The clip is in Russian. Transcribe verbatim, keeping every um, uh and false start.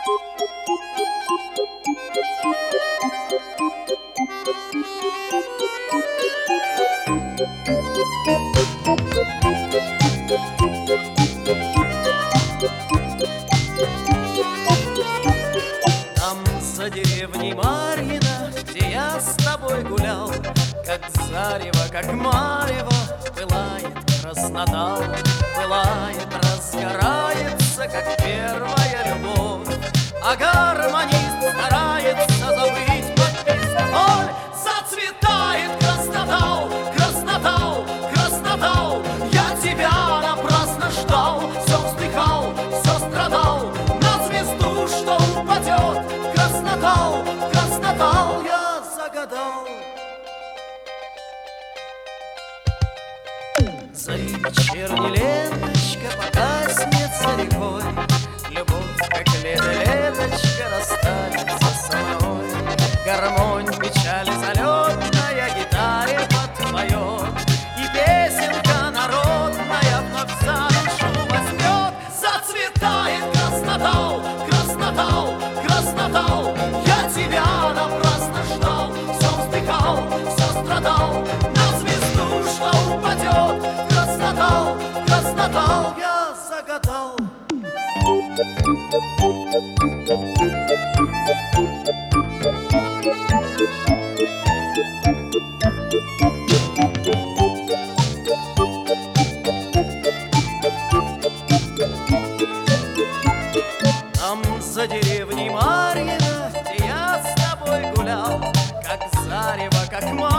Там за деревней Марьино, где я с тобой гулял, как зарево, как марево, пылает краснота, пылает, разгорается, как первая любовь. А гармонист старается забыть под пистоль. Зацветает краснота, краснота, краснота. Я тебя напрасно ждал, все вздыхал, все страдал. На звезду, что упадет, краснота, краснота, я загадал. За вечерней ленточка погаснет за рекой, любовь, как лето-леточка, растает самой. Гармонь печали залетная гитаре подпоет, и песенка народная вновь за душу возьмет. Зацветает краснота, краснота, краснота. Я тебя напрасно ждал, все вздыхал, все страдал. На звезду, что упадет, краснота, краснота, я загадал. Там за деревней Марьино, где я с тобой гулял, как зарево, как марево,